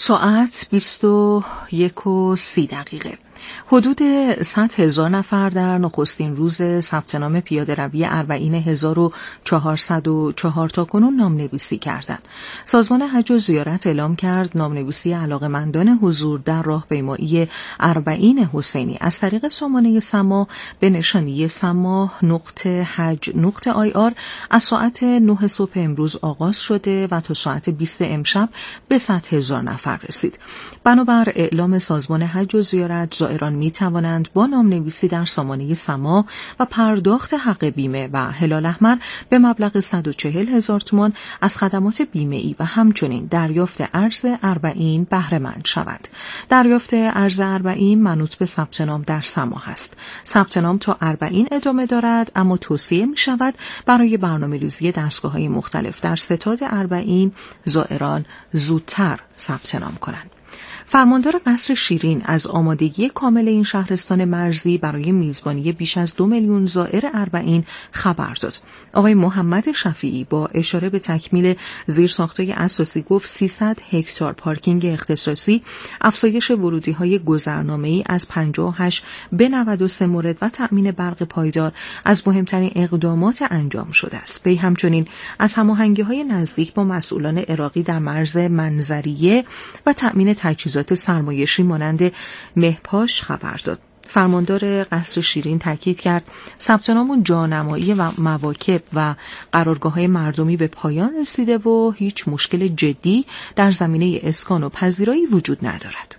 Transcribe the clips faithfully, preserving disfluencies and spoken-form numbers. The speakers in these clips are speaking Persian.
ساعت بیست و یک و سی دقیقه. حدود صد هزار نفر در نخستین روز ثبت نام پیاده روی اربعین هزار و چهارصد و چهار تا کنون نامنویسی کردند. سازمان حج و زیارت اعلام کرد نامنویسی علاقه‌مندان حضور در راهپیمایی اربعین حسینی از طریق سامانه سما به نشانی سما نقطه حج نقطه آی آر از ساعت نه صبح امروز آغاز شده و تا ساعت بیست امشب به صد هزار نفر رسید. بنابر اعلام سازمان حج و زیارت زائران می توانند با نامنویسی در سامانه سما و پرداخت حق بیمه و هلال احمر به مبلغ صد و چهل هزار تومان از خدمات بیمه‌ای و همچنین دریافت ارز اربعین بهره مند شوند. دریافت ارز اربعین منوط به ثبت نام در سما است. ثبت نام تا اربعین ادامه دارد، اما توصیه می شود برای برنامه‌ریزی دستگاه‌های مختلف در ستاد اربعین زائران زودتر ثبت نام کنند. فرماندار قصر شیرین از آمادگی کامل این شهرستان مرزی برای میزبانی بیش از دو میلیون زائر اربعین خبر داد. آقای محمد شفیعی با اشاره به تکمیل زیرساخت‌های اساسی گفت سیصد هکتار پارکینگ اختصاصی، افزایش ورودی‌های گذرنامه‌ای از پنجاه و هشت به نود و سه مورد و تأمین برق پایدار از مهمترین اقدامات انجام شده است. وی همچنین از هماهنگی‌های نزدیک با مسئولان عراقی در مرز منظریه و تأمین تجهیزات سرمایشی مانند مهپاش خبر داد. فرماندار قصر شیرین تاکید کرد ثبت نام جانمایی و مواکب و قرارگاه‌های مردمی به پایان رسیده و هیچ مشکل جدی در زمینه اسکان و پذیرایی وجود ندارد.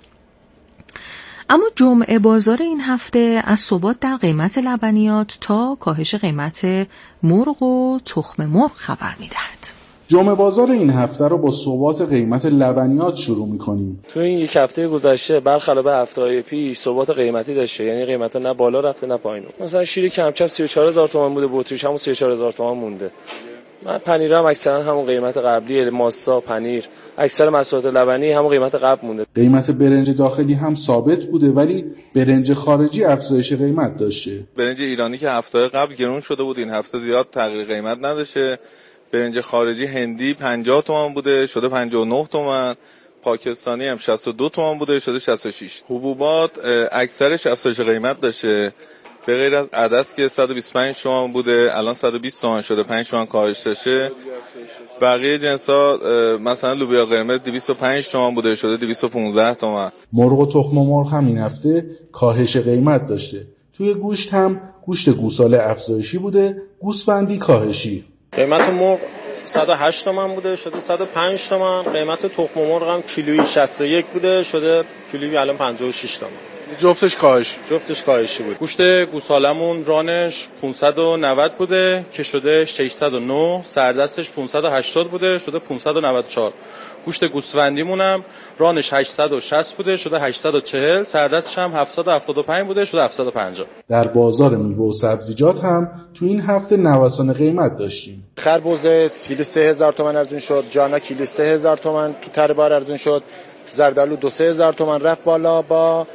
اما جمعه بازار این هفته از ثبات در قیمت لبنیات تا کاهش قیمت مرغ و تخم مرغ خبر می‌دهد. جمعه بازار این هفته رو با ثبات قیمت لبنیات شروع می‌کنیم. تو این یک هفته گذشته برخلاف هفته‌های پیش ثبات قیمتی داشته، یعنی قیمتا نه بالا رفته نه پایین. مثلا شیر کمچپ سی و چهار هزار تومان بوده، بطریش هم سی و چهار هزار تومان مونده. من پنیر هم اکثرا همون قیمت قبلی، ماستا، پنیر، اکثر محصولات لبنی همون قیمت قبل مونده. قیمت برنج داخلی هم ثابت بوده ولی برنج خارجی افزایش قیمت داشته. برنج ایرانی که هفته قبل گرون شده بود این هفته زیاد تغییر قیمت نداشته. برنج خارجی هندی پنجاه تومان بوده شده پنجاه و نه تومان، پاکستانی هم شصت و دو تومان بوده شده شصت و شش. حبوبات اکثرش افزایش قیمت داشته به غیر از عدس که صد و بیست و پنج تومان بوده الان صد و بیست تومان شده، پنج تومان کاهش داشته. بقیه جنسا مثلا لوبیا قرمز دویست و پنج تومان بوده شده دویست و پانزده تومان. مرغ و تخم مرغ هم این هفته کاهش قیمت داشته. توی گوشت هم گوشت گوساله افزایشی بوده، گوسفندی کاهشی. قیمت مرغ صد و هشت تومان بوده شده صد و پنج تومان. قیمت تخم مرغ هم کیلویی شصت و یک بوده شده کیلویی الان پنجاه و شش تومان. جفتش کاهش جفتش کاهشی بود. گوشت گوسالمون رانش پانصد و نود بوده که شده ششصد و نه، سردستش پانصد و هشتاد بوده شده پانصد و نود و چهار. گوشت گوسفندیمون هم رانش هشتصد و شصت بوده شده هشتصد و چهل، سردستش هم هفتصد و هفتاد و پنج بوده شده هفتصد و پنجاه. در بازار میوه و سبزیجات هم تو این هفته نوسان قیمت داشتیم. خربزه کیلو سه هزار تومان ارزون شد، جانا کیلو سه هزار تومان تو تر بار ارزون شد، زردالو دو سه هزار تومان رفت بالا با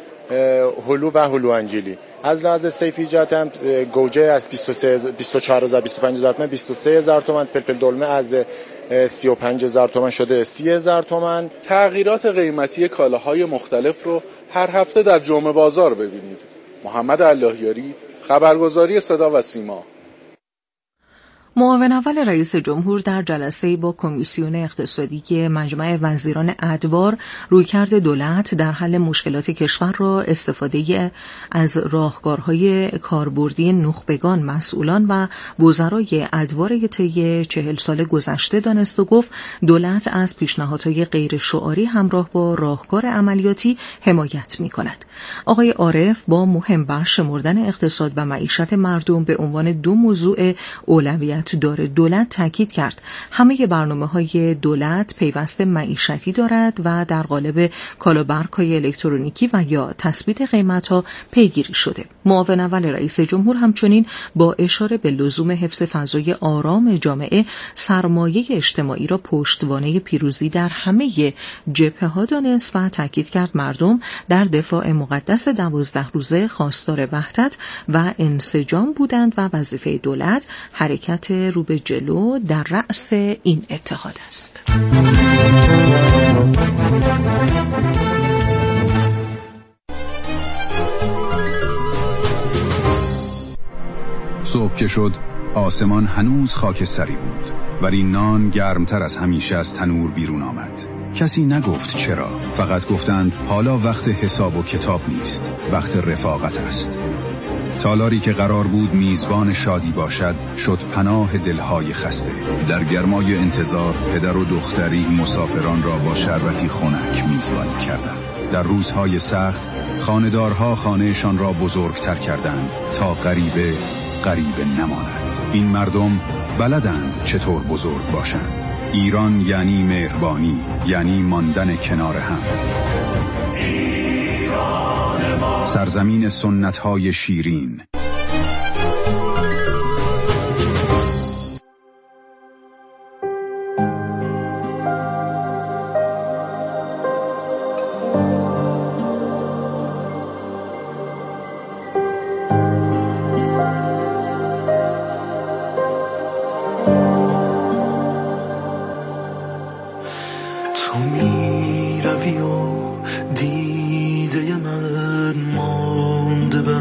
هلو و هلو انجیلی. از لحاظ سیفیجات هم گوجه از بیست و چهار هزار بیست و پنج هزار تومان بیست و سه هزار تومان، فلفل دلمه از سی و پنج هزار تومان شده سی هزار تومان. تغییرات قیمتی کالاهای مختلف رو هر هفته در جمعه بازار ببینید. محمد اللهیاری، خبرگزاری صدا و سیما. معاون اول رئیس جمهور در جلسه‌ای با کمیسیون اقتصادی مجمع وزیران ادوار رویکرد دولت در حل مشکلات کشور را استفاده از راهکارهای کاربردی نخبگان، مسئولان و وزرای ادوار طی چهل سال گذشته دانست و گفت دولت از پیشنهادهای غیر شعاری همراه با راهکار عملیاتی حمایت می‌کند. آقای عارف با مهم برشمردن اقتصاد و معیشت مردم به عنوان دو موضوع اولویت داره دولت تاکید کرد همه برنامه‌های دولت پیوست معیشتی دارد و در قالب کالابرق‌های الکترونیکی و یا تثبیت قیمت‌ها پیگیری شده. معاون اول رئیس جمهور همچنین با اشاره به لزوم حفظ فضای آرام جامعه سرمایه اجتماعی را پشتوانه پیروزی در همه جبهه‌ها دانست و تاکید کرد مردم در دفاع مقدس دوازده روزه خواستار وحدت و انسجام بودند و وظیفه دولت حرکت رو به جلو در رأس این اتحاد است. صبح که شد آسمان هنوز خاکستری بود، ولی نان گرمتر از همیشه از تنور بیرون آمد. کسی نگفت چرا، فقط گفتند حالا وقت حساب و کتاب نیست، وقت رفاقت است. تالاری که قرار بود میزبان شادی باشد شد پناه دلهای خسته. در گرمای انتظار پدر و دختری مسافران را با شربتی خنک میزبانی کردند. در روزهای سخت خانه‌دارها خانهشان را بزرگتر کردند تا غریبه غریبه نماند. این مردم بلدند چطور بزرگ باشند. ایران یعنی مهربانی، یعنی ماندن کنار هم. سرزمین سنت‌های شیرین. تو می روی و دیده من مانده به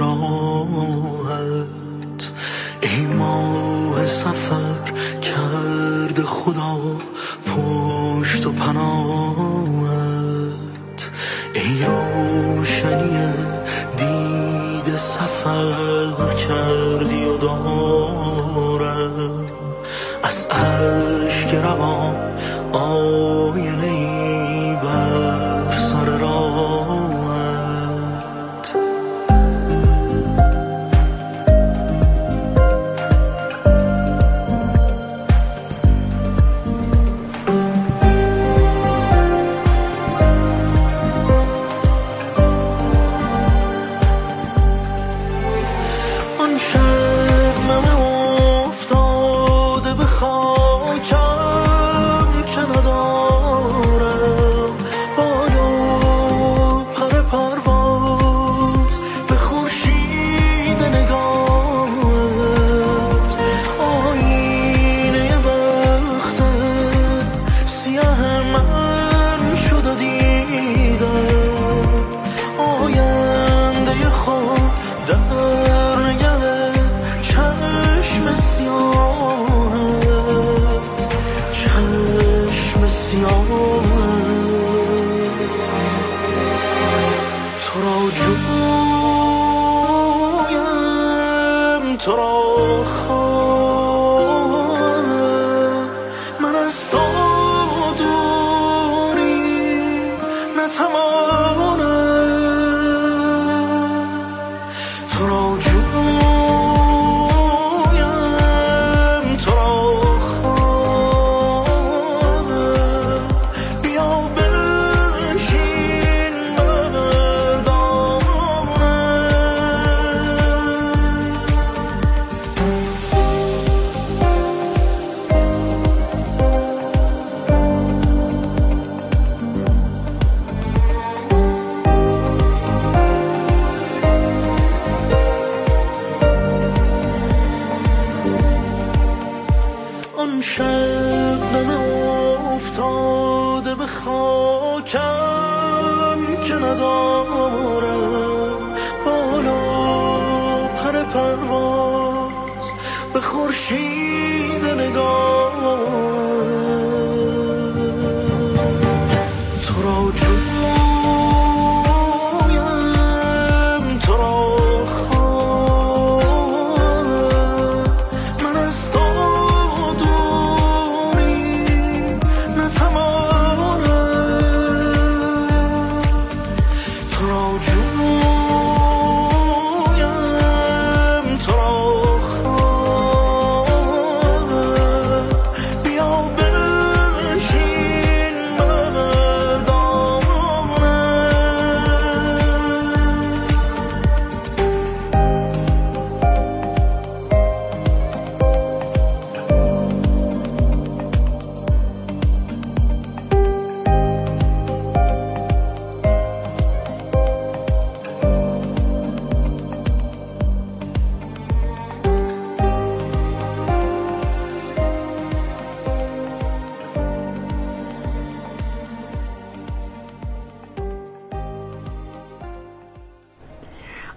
راهت، ای ماه سفر کرده خدا پشت و پناهت، ای روشنی دیده سفر کردی و دارم از اشک روان آینه‌ای بر سر راهت. آن شبنم افتاده به خاکم که ندارم بالا پر پرواز به خورشید نگاهت، آینه وقت سیاه من شد و دیدم آینده خود در نگه چشم سیاهت، چشم سیاهت. تو را جویم، تو را خواهم، من از تو دوری نتوانم. تو را جویم، تو را خواهم، بیا بنشین بر دامنم. آن شبنم افتاده به خاکم که ندارم بالا پر پرواز به خورشید نگاه. تو را جویم، تو را خواهم، من از تو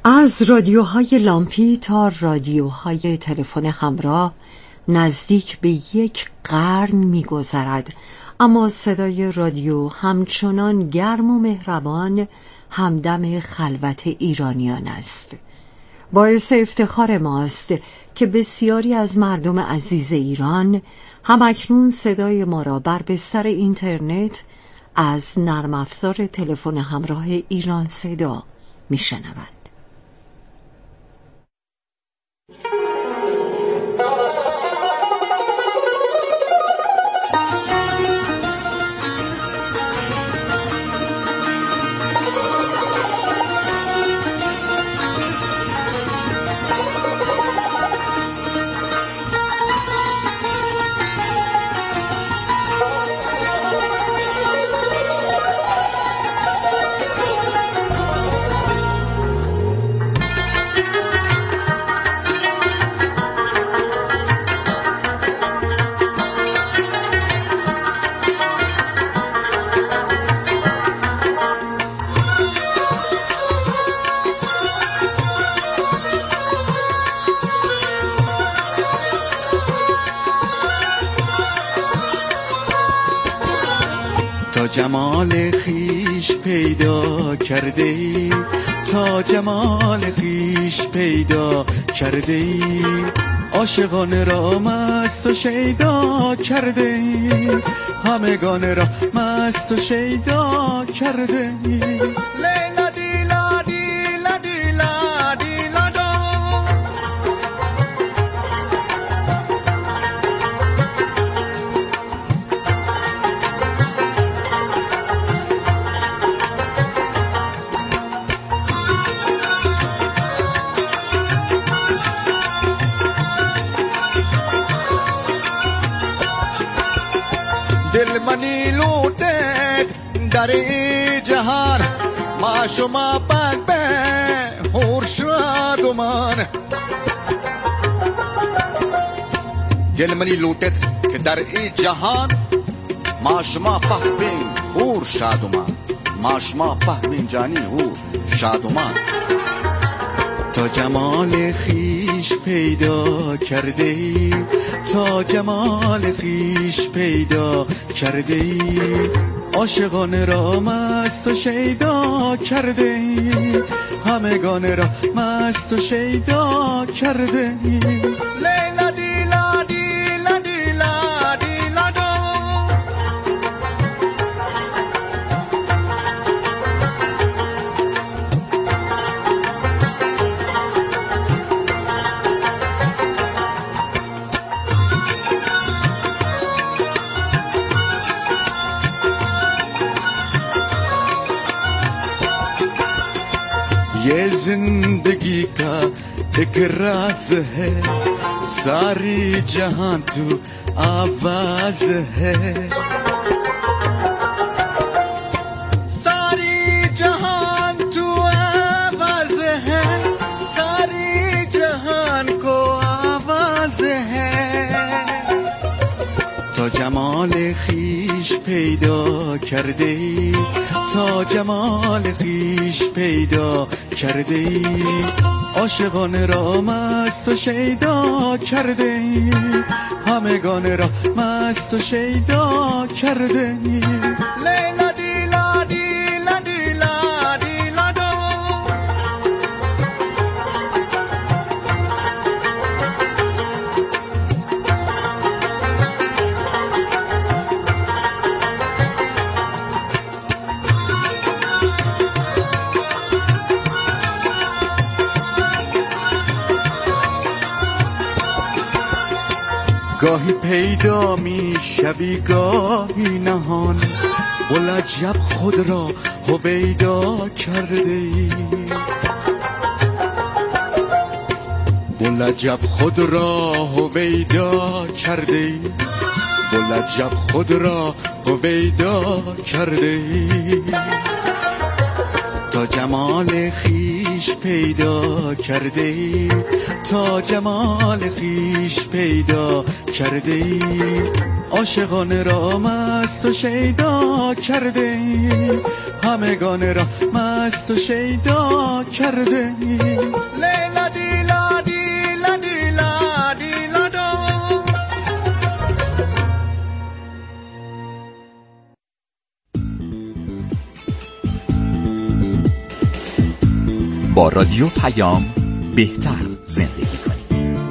از رادیوهای لامپی تا رادیوهای تلفن همراه نزدیک به یک قرن می‌گذرد، اما صدای رادیو همچنان گرم و مهربان همدم خلوت ایرانیان است. باعث افتخار ماست که بسیاری از مردم عزیز ایران همکنون صدای ما را بر بستر اینترنت از نرم افزار تلفن همراه ایران صدا میشنوند. تا جمال خیش پیدا کرده ای، تا جمال خیش پیدا کرده ای، عاشقان را مست و شیدا کرده ای، همگان را مست و شیدا کرده ای. لیلا دیلا دیلا دیلا دیلا دا. دل منی لوٹے در جهان، ما شما پاک به هور شادمان. دل منی لوٹت که در ای جهان، ما شما فهمین هور شادمان، ما شما فهمین جانی هور شادمان. تا جمال خیش پیدا کرده ای، تا جمال خیش پیدا کرده ای، عاشقان را مست و شیدا کرده ای، همگان را مست و شیدا کرده ای. لیلا دیلا دیلا دیلا دیلا دا. ये जिंदगी का एक राज है, सारी जहां तू आवाज है, सारी जहान तू आवाज है, सारी जहान को आवाज है. تا جمال خیش پیدا کرده ای، تا جمال خیش پیدا کرده ای، عاشقان را مست و شیدا کرده ای، همگان را مست و شیدا کرده ای. لیلا دیلا دیلا دیلا دیلا دا. گاهی پیدا می شوی گاهی نهان، بلجب خود را هویدا کرده ای، بلجب خود را هویدا کرده ای، بلجب خود را هویدا کرده ای. تا جمال خیش پیدا کرده ای، تا جمال خیش پیدا کرده ای، عاشقان را مست و شیدا کرده ای، همگان را مست و شیدا کرده ای. لیلا دیلا دیلا دیلا دیلا دا. با رادیو پیام بهتر زندگی کنید.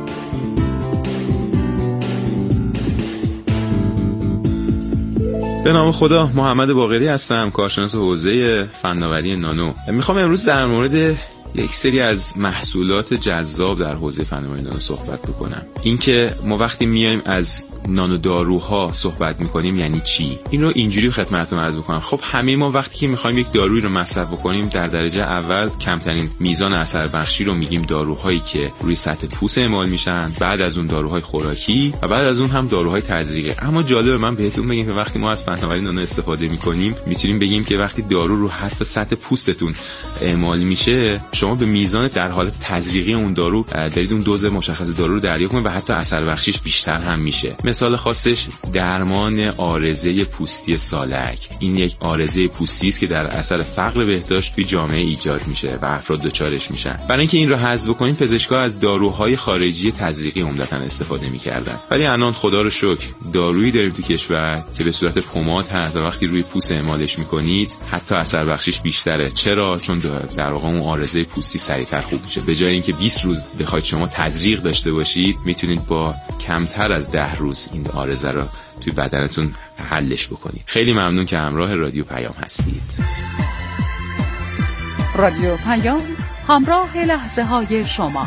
به نام خدا، محمد باقری هستم، کارشناس حوزه فناوری نانو. میخوام امروز در مورد یک سری از محصولات جذاب در حوزه فناوری نانو صحبت بکنم. اینکه ما وقتی میایم از نانو داروها صحبت میکنیم یعنی چی؟ این رو اینجوری خدمتتون عرض میکنم. خب همه ما وقتی که میخوایم یک دارویی رو مصرف بکنیم، در درجه اول کمترین میزان اثر بخشی رو میگیم داروهایی که روی سطح پوست اعمال میشن، بعد از اون داروهای خوراکی و بعد از اون هم داروهای تزریقی. اما جالبه من بهتون بگم که وقتی ما از فناوری نانو استفاده میکنیم، میتونیم بگیم که وقتی دارو رو حتی سطح پوستتون اعمال میشه، شما به میزان در حالت تزریقی اون دارو دارید اون دوز مشخص دارو رو دریافت کنید و حتی اثر بخشیش بیشتر هم میشه. مثال خاصش درمان عارضه پوستی سالک. این یک عارضه پوستی است که در اثر فقر بهداشت توی جامعه ایجاد میشه و افراد دچارش میشن. برای اینکه این رو حذف کنیم، پزشکا از داروهای خارجی تزریقی عمدتاً استفاده میکردن. ولی الان خدا رو شکر دارویی داریم تو کشور که به صورت پماد هست و وقتی روی پوست اعمالش میکنید حتی اثر بخشیش بیشتره. چرا؟ چون در واقع اون عارضه پوستی سریعتر خوب میشه. به جای اینکه بیست روز بخواید شما تزریق داشته باشید، میتونید با کمتر از ده روز این عارضه رو توی بدنتون حلش بکنید. خیلی ممنون که همراه رادیو پیام هستید. رادیو پیام، همراه لحظه های شما.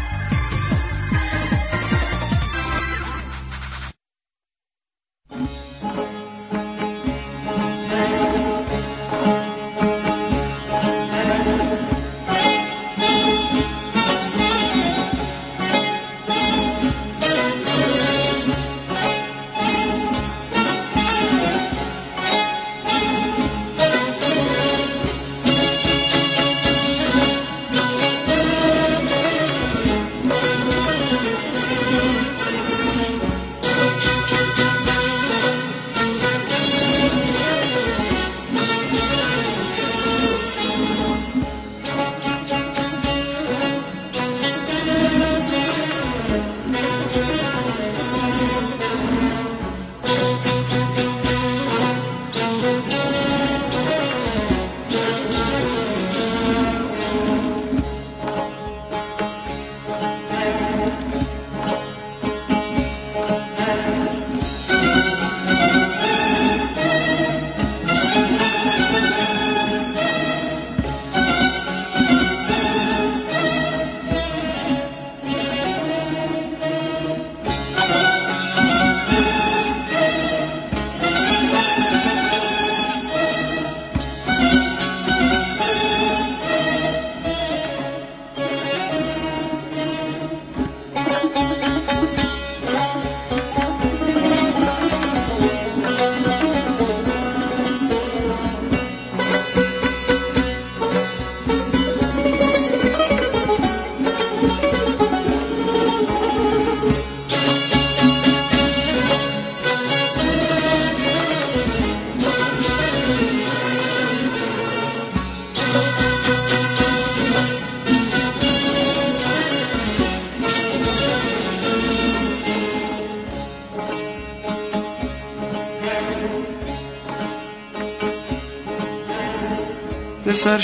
به سر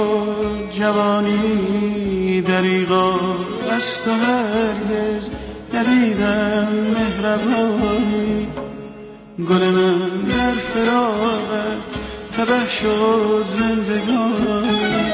شد جوانی دریغا از تو هرگز ندیدم مهربانی، گل من در فراقت تبه شد زندگانی.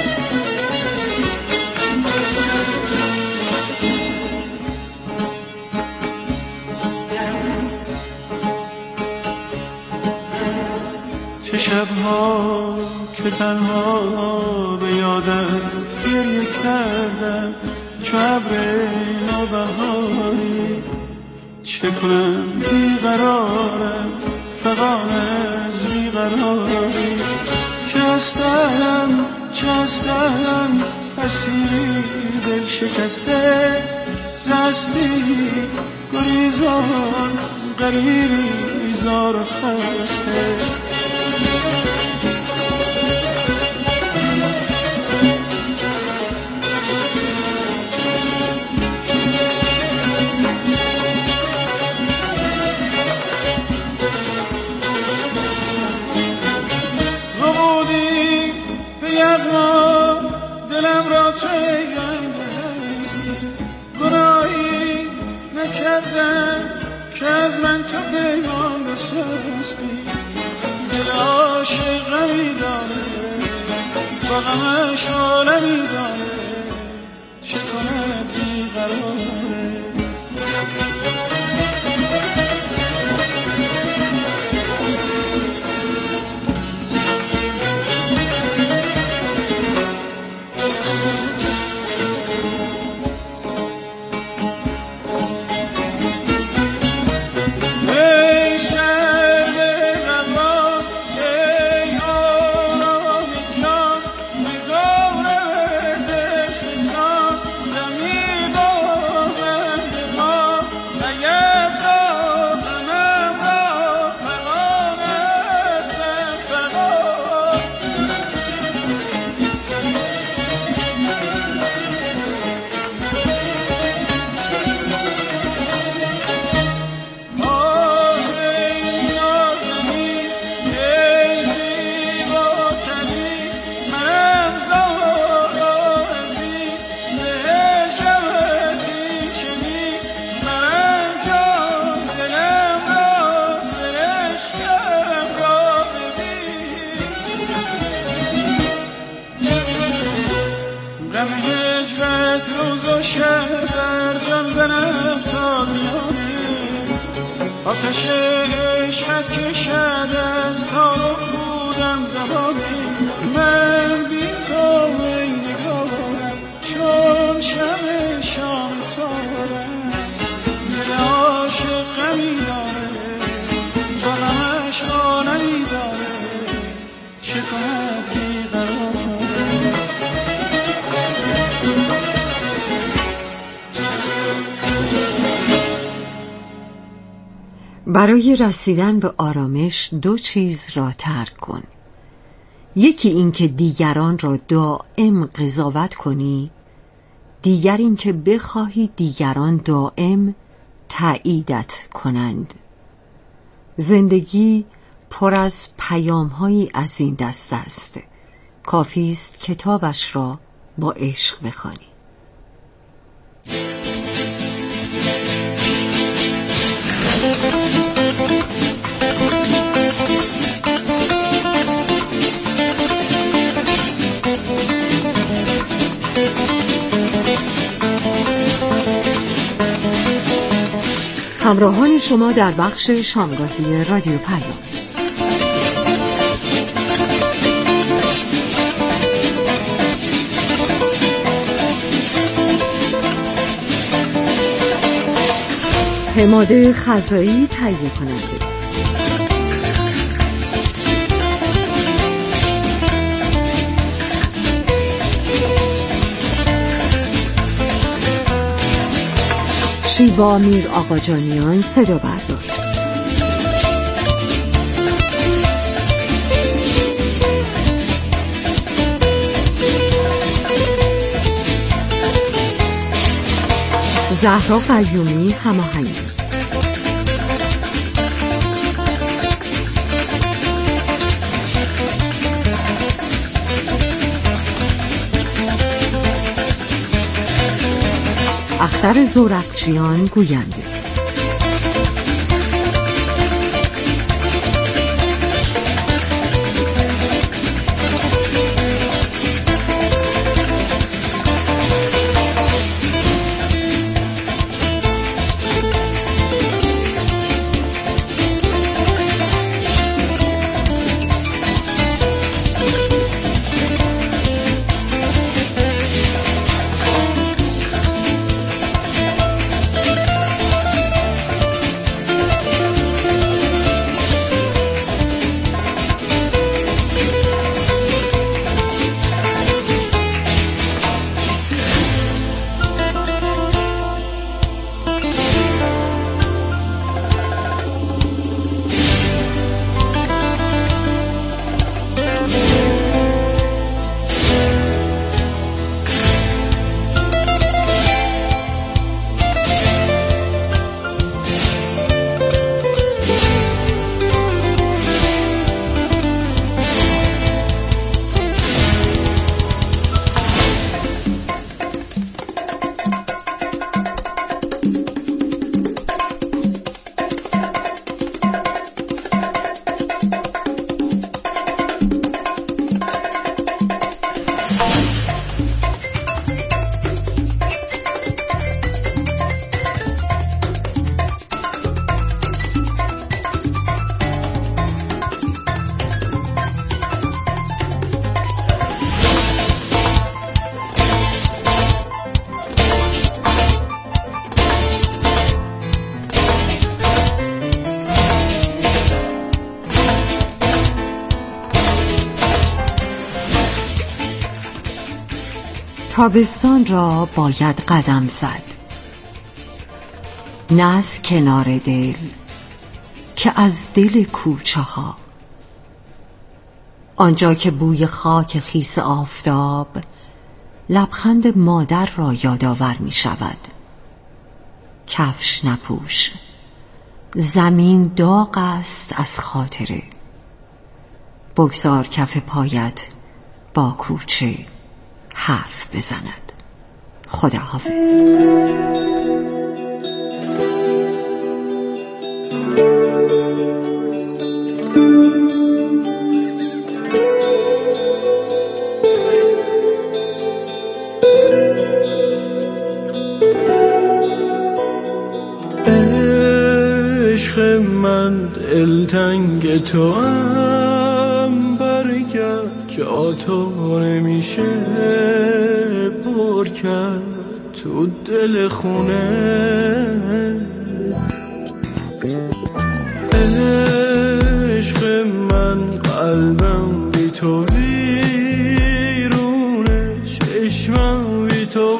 چه شبها که تنها به یادت گریه کردم چو ابر نوبهاری، چه کنم بیقرارم فغان از بیقراری، که چستم چستم اسیری دل شکسته زستی گریزان غریبی زار خسته ربودی به یغما دلم را توی گنگستی گناهی نکردم که از من تو پیمان بسستی دل عاشق غمی داره با غمش عالمی داره چه کند بیقراره آتش عشقت کشد از تا رو بودم زبانه من بی تو می نگارم چون شب شام تارم دل عاشق غمی داره با غمش عالمی داره چه کند بیقراره برای رسیدن به آرامش دو چیز را ترک کن. یکی این که دیگران را دائم قضاوت کنی، دیگر این که بخواهی دیگران دائم تأییدت کنند. زندگی پر از پیام‌هایی از این دست است. کافی است کتابش را با عشق بخوانی. همراهان شما در بخش شامگاهی رادیو پیام. حماد خزایی تهیه کننده. شیوا میر آقاجانیان صدا بردار. زهرا قیومی هماهنگی. اختر زورقچیان گوینده. تابستان را باید قدم زد، نه از کنار دل که از دل کوچه ها، آنجا که بوی خاک خیس آفتاب لبخند مادر را یادآور می شود. کفش نپوش، زمین داغ است از خاطره، بگذار کف پایت با کوچه حرف بزند. خداحافظ. عشق من دلتنگ تو هم، برگرد جا تو نمیشه پر کرد تو دل خونه. عشق من قلبم بی تو ویرونه، چشمم بی تو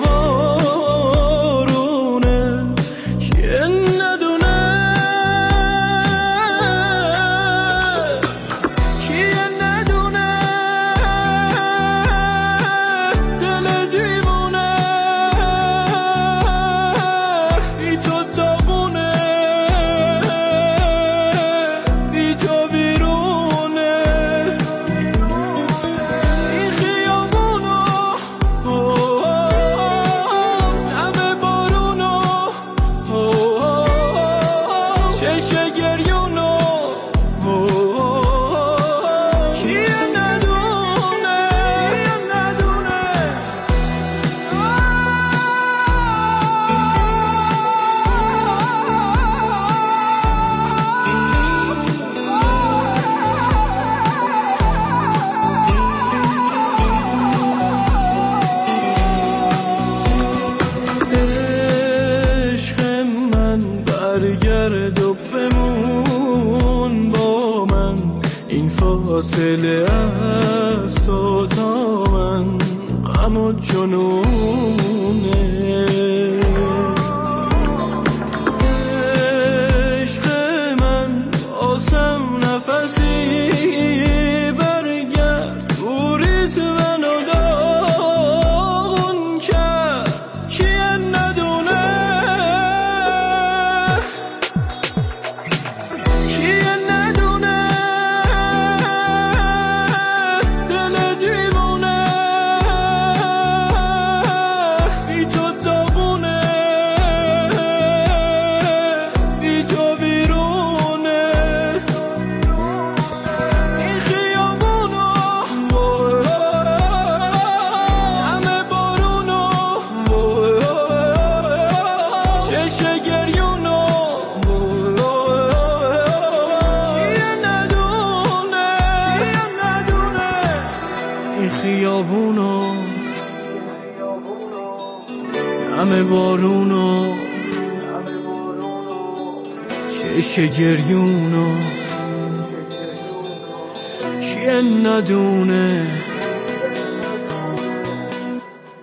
برگرد و بمون با من، این فاصله از تو تا من غم و جنونه. عشق من آسم نفسی برگرد، بوریت منو داغون کرد، کیه ندونه خیابونو همه بارونو چش گریونو کیه ندونه